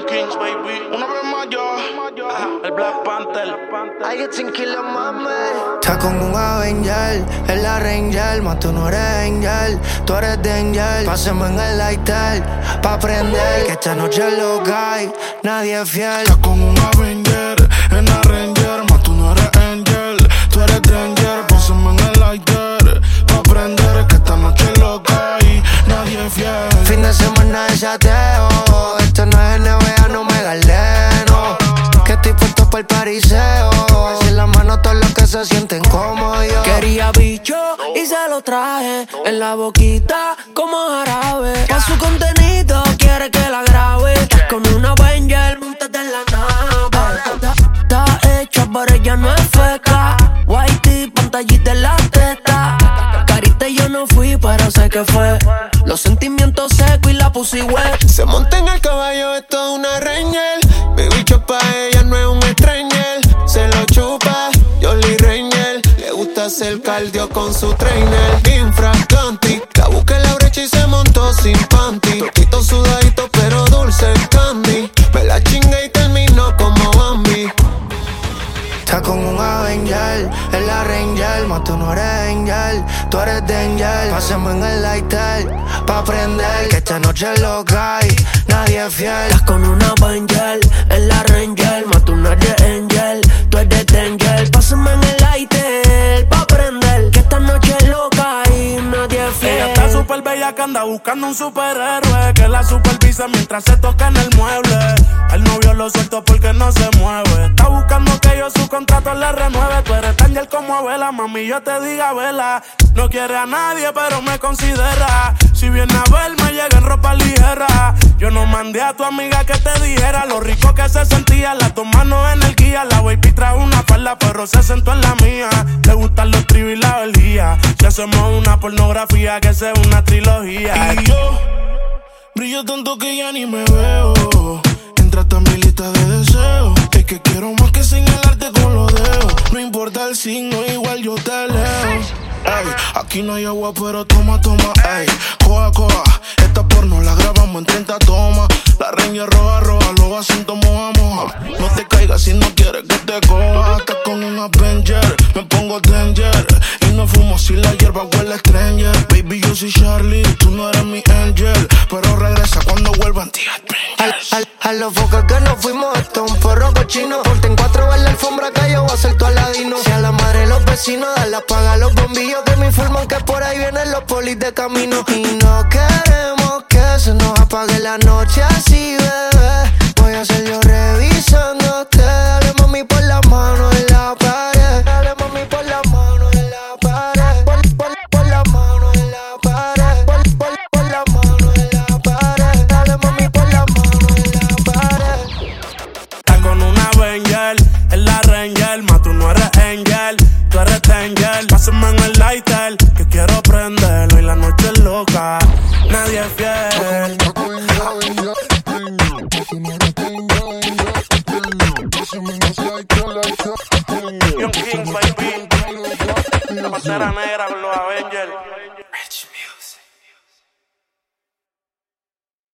Kings, baby. Una vez más yo. El Black Panther. Ay, it's in killer, mami. Estás con un Avenger, es la Ranger, mas tú no eres Angel, tú eres Danger. Pásame en el lighter, pa' prender, que esta noche lo cae, nadie es fiel. Estás con un Avenger, es la Ranger, mas tú no eres Angel, tú eres Danger. Pásame en el lighter, pa' prender, que esta noche lo cae, nadie es fiel. Fin de semana de chateo, esto no es NBA, no me galeno. Que estoy puesto pa'l pariseo, así en la mano todos los que se sienten como yo. Quería bicho y se lo traje, en la boquita como jarabe. Pa' su contenido quiere que la grabe, con una Avenger, montate en la nave. Está hecha pero ella no es feca, whitey, pantallita en la testa. Carita yo no fui pero sé que fue, los sentimientos secos y la pussy wet. Se monta en el caballo, esto es una Ranger. Mi bicho pa' ella no es un stranger. Se lo chupa, Jolly Ranger. Le gusta hacer cardio con su trainer. Infraganti, la busqué en la brecha y se montó sin panty. Toquito sudadito pero dulce en candy. Me la chingué y terminó como Bambi. Está con un Avenger, es la Ranger, mas tú no eres Angel, tú eres Danger. Pásame en el lighter, pa' prender, que esta noche lo cae, nadie es fiel. Estás con una Avenger, es la Ranger, mas tú no eres Angel, tú eres Danger. Pásame en el lighter, pa' prender, que esta noche lo cae, nadie es fiel. Ella está súper bella que anda buscando un superhéroe que la supervisa mientras se toca en el mueble. El novio lo suelto porque no se mueve. Está buscando que yo su contrato le renueve. Tú eres Ángel como abuela, mami, yo te diga vela. No quiere a nadie, pero me considera. Si viene a verme, llega en ropa ligera. Yo no mandé a tu amiga que te dijera lo rico que se sentía. Las dos manos en el guía. La baby trajo una falda, pero se sentó en la mía. Le gustan los tribus y la orgía. Si hacemos una pornografía, que sea una trilogía. Y yo brillo tanto que ya ni me veo. Entraste a mi lista de deseos. Es que quiero más que señalarte con los dedos. No importa el signo, igual yo te leo. Ey, aquí no hay agua, pero toma, toma, ey. Coja, coja, esta porno la grabamos en 30 tomas. La Ranger roja, roja, los asientos moja, moja. No te caigas si no quieres que te coja. Estás con un Avenger, me pongo Danger. Y no fumo si la hierba huele a stranger. Baby, yo soy Charlie, tú no eres mi angel. Pero regresa cuando vuelvan, tía. A los focos que nos fuimos, esto es un porro cochino. Ponte en 4 en la alfombra que yo voy a ser tu aladino. Si a la madre los vecinos, dale apaga los bombillos que me informan que por ahí vienen los polis de camino. Y no queremos que se nos apague la noche así, bebé. Voy a ser yo revisándote. Dale mami por la mano en la pared. Dale mami por la mano en la pared. Por la mano en la pared. Por la mano en la pared. Dale mami por la mano en la pared. Estás con una Avenger, es la Ranger, mas tú no eres Angel, tú eres Danger. Pásame en el lighter, que quiero prenderlo y la noche es loca, nadie es fiel. Young Kings, baby. La pantera negra,